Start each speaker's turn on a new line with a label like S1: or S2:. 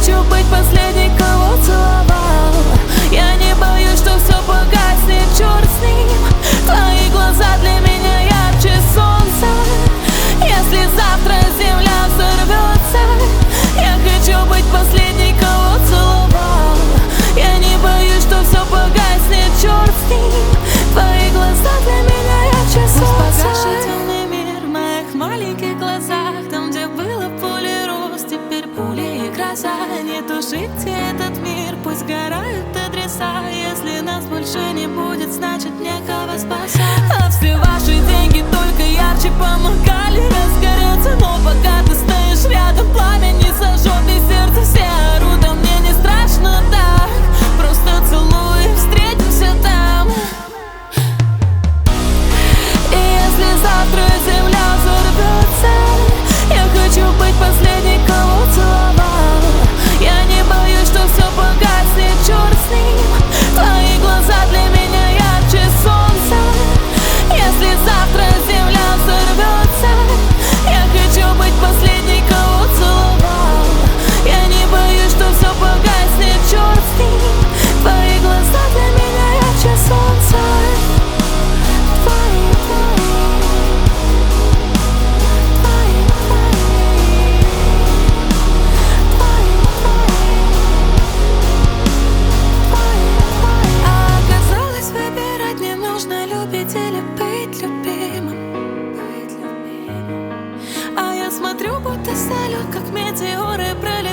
S1: хочу быть последней, кого целовал. Я не боюсь, что все погаснет, черт с ним. Твои глаза для меня ярче солнца. Если завтра земля взорвется, я хочу быть последней, кого целовал. Я не боюсь, что все погаснет, черт с ним. Твои глаза для меня ярче солнца. Пусть погашет темный мир в моих маленьких глазах. Там, где было поле роз, теперь пули и гроза. Не тушите этот мир, пусть сгорают адреса. Если нас больше не будет, значит некого спасать. А все ваши деньги только ярче помогали разгореться. Но пока ты стоишь рядом, пламя не сожжет, и сердце все орут, а мне не страшно так. Просто целуй и встретимся там. И если завтра земля взорвется, я хочу быть последней, кого целовал. Я не боюсь, что все погаснет, черт с ним. Твои глаза для меня ярче солнца. Если завтра земля взорвется, я хочу быть последней, кого целовал. Я не боюсь, что все погаснет, черт с ним. Твои глаза для меня ярче солнца. Или быть любимым. А я смотрю, будто салют, как метеоры пролетают.